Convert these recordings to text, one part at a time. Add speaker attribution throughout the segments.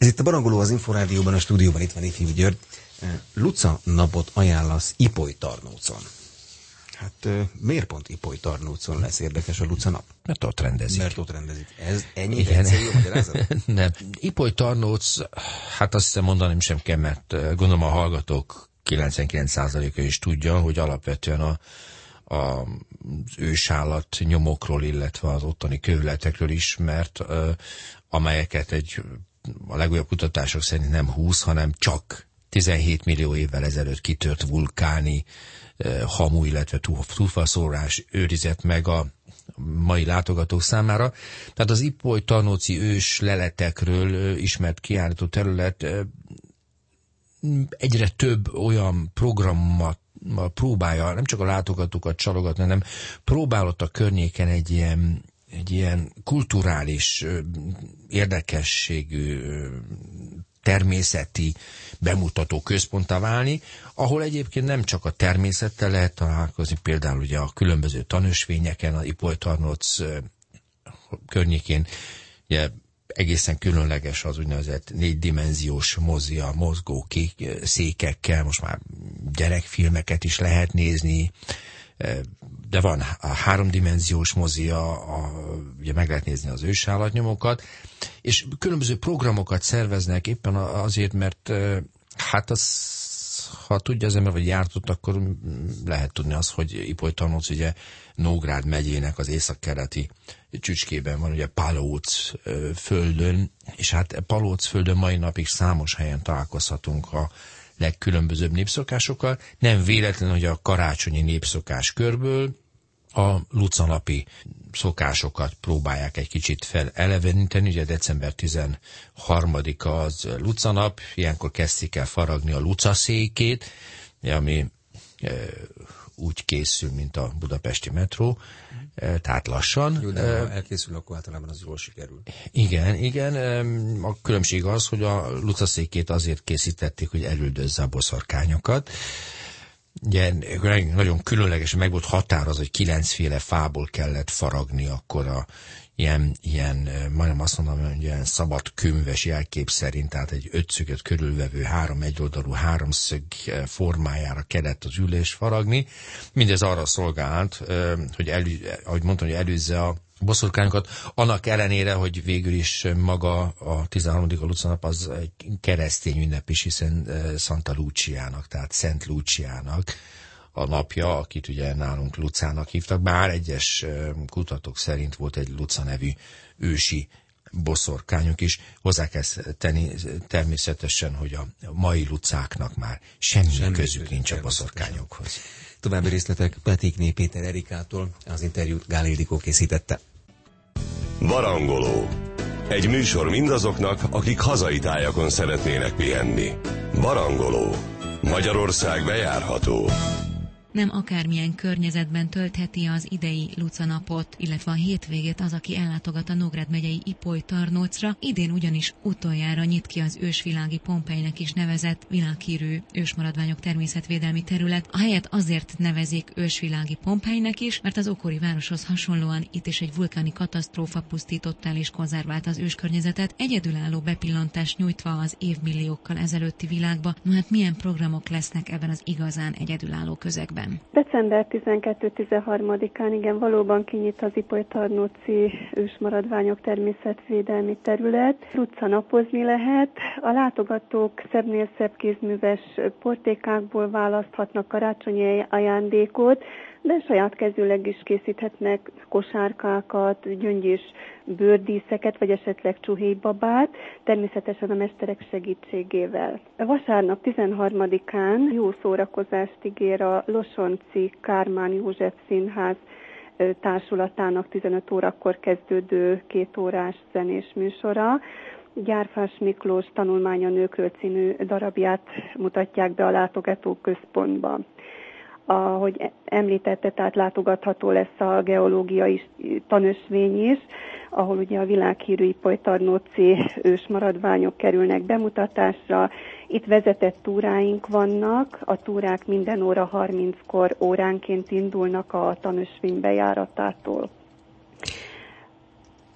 Speaker 1: Ez itt a Barangoló, az Inforádióban, a stúdióban itt van Ifjú György. Luca napot ajánlasz Ipolytarnócon. Hát miért pont Ipolytarnócon lesz érdekes a Luca nap?
Speaker 2: Mert ott rendezik.
Speaker 1: Ez ennyi egyszerű magyarázat?
Speaker 2: Nem. Ipolytarnós, hát azt hiszem mondanom sem kell, mert gondolom a hallgatók 99%-a is tudja, hogy alapvetően az ősállat nyomokról, illetve az ottani kövületekről ismert, amelyeket a legújabb kutatások szerint nem 20, hanem csak 17 millió évvel ezelőtt kitört vulkáni hamu, illetve túlfaszórás őrizett meg a mai látogatók számára. Tehát az ipolytarnóci ős leletekről ismert kiállító terület egyre több olyan programmal próbálja nem csak a látogatókat csalogatni, hanem próbálott a környéken egy ilyen kulturális érdekességű természeti bemutató központtá válni, ahol egyébként nem csak a természettel lehet találkozni, például ugye a különböző tanösvényeken, a Ipolytarnóc környékén ugye egészen különleges az úgynevezett 4-dimenziós mozi, a mozgó kék székekkel, most már gyerekfilmeket is lehet nézni, de van a 3-dimenziós mozi, ugye meg lehet nézni az ősállatnyomokat, és különböző programokat szerveznek éppen azért, mert hát ha tudja az ember, vagy jártott, akkor lehet tudni azt, hogy Ipolytarnóc ugye Nógrád megyének az északkeleti csücskében van, ugye Palóc földön, és hát Palóc földön mai napig számos helyen találkozhatunk a legkülönbözőbb népszokásokkal. Nem véletlen, hogy a karácsonyi népszokás körből a lucanapi szokásokat próbálják egy kicsit feleleveníteni. Ugye december 13-a az lucanap, ilyenkor kezdik el faragni a lucaszékét, ami úgy készül, mint a budapesti metró, tehát lassan.
Speaker 1: Jó, de ha elkészül, akkor általában az jól sikerül.
Speaker 2: Igen. A különbség az, hogy a lucaszékét azért készítették, hogy elüldözze a boszorkányokat. Ugye nagyon különlegesen meg volt határoz, hogy 9 féle fából kellett faragni akkor ilyen, majdnem azt mondom, hogy ilyen szabad könyves jelkép szerint, tehát egy 5 szöget körülvevő 3 egyoldalú háromszög formájára kellett az ülés faragni. Mindez arra szolgált, hogy ahogy mondtam, hogy előzze a boszorkányokat, annak ellenére, hogy végül is maga a 13. lucanap az egy keresztény ünnep is, hiszen Santa Luciának, tehát Szent Luciának a napja, akit ugye nálunk Lucának hívtak, bár egyes kutatók szerint volt egy Luca nevű ősi boszorkányok is. Hozzá kell tenni természetesen, hogy a mai lucáknak már semmi közük nincs a boszorkányokhoz.
Speaker 1: További részletek Petékné Péter Erikától, az interjút Gál Ildikó készítette.
Speaker 3: Barangoló. Egy műsor mindazoknak, akik hazai tájakon szeretnének pihenni. Barangoló. Magyarország bejárható.
Speaker 4: Nem akármilyen környezetben töltheti az idei lucanapot, illetve a hétvégét az, aki ellátogat a Nógrád megyei Ipolytarnócra. Idén ugyanis utoljára nyit ki az ősvilági Pompeinek is nevezett világhírű ősmaradványok természetvédelmi terület. A helyet azért nevezik ősvilági Pompeinek is, mert az ókori városhoz hasonlóan itt is egy vulkáni katasztrófa pusztította el és konzervált az őskörnyezetet, egyedülálló bepillantást nyújtva az évmilliókkal ezelőtti világba. No hát milyen programok lesznek ebben az igazán egyedülálló közegben?
Speaker 5: December 12-13-án igen, valóban kinyit az Ipolytarnóci ősmaradványok természetvédelmi terület. Lucanapozni lehet. A látogatók szebbnél szebb kézműves portékákból választhatnak karácsonyi ajándékot, de saját kezűleg is készíthetnek kosárkákat, gyöngyös bőrdíszeket, vagy esetleg csuhéjbabát, természetesen a mesterek segítségével. Vasárnap 13-án jó szórakozást ígér a Losonci Kármán József Színház társulatának 15 órakor kezdődő 2 órás zenés műsora. Gyárfás Miklós Tanulmány a nőkről című darabját mutatják be a látogatóközpontba. Ahogy említette, tehát látogatható lesz a geológiai tanösvény is, ahol ugye a világhírű ipolytarnóci ősmaradványok kerülnek bemutatásra. Itt vezetett túráink vannak, a túrák minden óra 30-kor óránként indulnak a tanösvény bejáratától.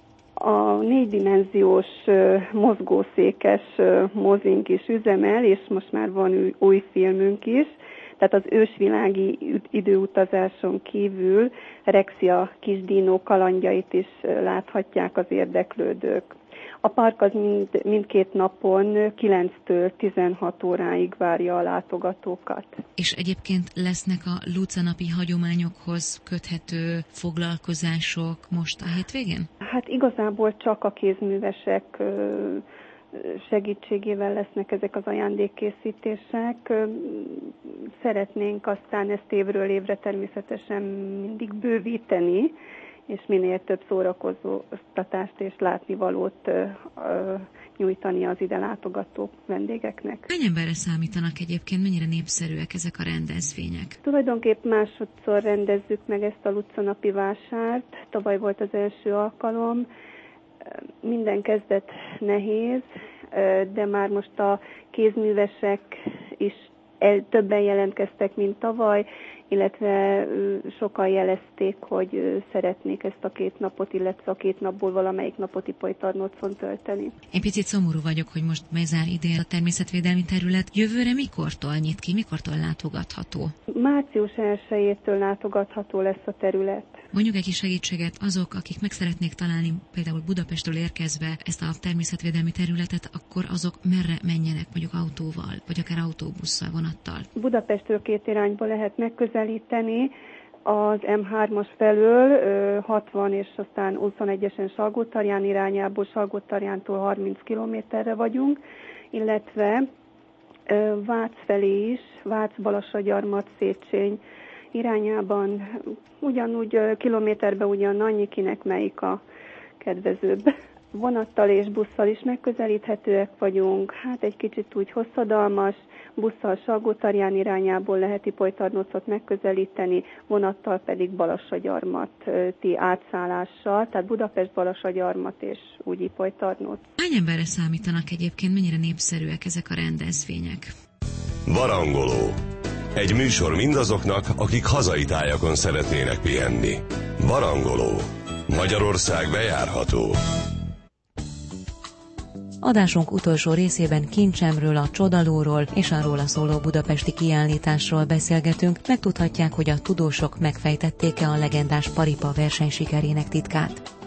Speaker 5: A 4-dimenziós mozgószékes mozink is üzemel, és most már van új filmünk is. Tehát az ősvilági időutazáson kívül Rexia kisdínó kalandjait is láthatják az érdeklődők. A park az mindkét napon 9-től 16 óráig várja a látogatókat.
Speaker 4: És egyébként lesznek a lucanapi hagyományokhoz köthető foglalkozások most a hétvégén?
Speaker 5: Hát igazából csak a kézművesek segítségével lesznek ezek az ajándékkészítések. Szeretnénk aztán ezt évről évre természetesen mindig bővíteni, és minél több szórakoztatást és látnivalót nyújtani az ide látogató vendégeknek.
Speaker 4: Hány emberre számítanak egyébként, mennyire népszerűek ezek a rendezvények?
Speaker 5: Tulajdonképp másodszor rendezzük meg ezt a lucanapi vásárt. Tavaly volt az első alkalom. Minden kezdet nehéz, de már most a kézművesek is többen jelentkeztek, mint tavaly, illetve sokan jelezték, hogy szeretnék ezt a 2 napot, illetve a 2 napból valamelyik napot Ipolytarnócon tölteni.
Speaker 4: Én picit szomorú vagyok, hogy most bezár idén a természetvédelmi terület. Jövőre mikortól nyit ki, mikortól látogatható?
Speaker 5: Március 1-től látogatható lesz a terület.
Speaker 4: Mondjuk egy kis segítséget azok, akik meg szeretnék találni például Budapestről érkezve ezt a természetvédelmi területet, akkor azok merre menjenek, mondjuk autóval, vagy akár autóbusszal, vonattal?
Speaker 5: Budapestről 2 irányba lehet megközelíteni. Az M3-as felől 60 és aztán 21-esen Salgótarján irányából, Salgótarjántól 30 kilométerre vagyunk, illetve Vác felé is, Vác-Balassagyarmat, Széchenyi irányában ugyanúgy kilométerben ugyanannyi, kinek melyik a kedvezőbb. Vonattal és busszal is megközelíthetőek vagyunk, hát egy kicsit úgy hosszadalmas, busszal Salgótarján irányából lehet Ipolytarnócot megközelíteni, vonattal pedig Balassagyarmati átszállással, tehát Budapest-Balassagyarmat és úgy Ipolytarnóc.
Speaker 4: Hány emberre számítanak egyébként, mennyire népszerűek ezek a rendezvények?
Speaker 3: Barangoló. Egy műsor mindazoknak, akik hazai tájakon szeretnének pihenni. Barangoló. Magyarország bejárható.
Speaker 6: Adásunk utolsó részében Kincsemről, a Csodalóról és a róla szóló budapesti kiállításról beszélgetünk. Megtudhatják, hogy a tudósok megfejtették-e a legendás Paripa versenysikerének titkát.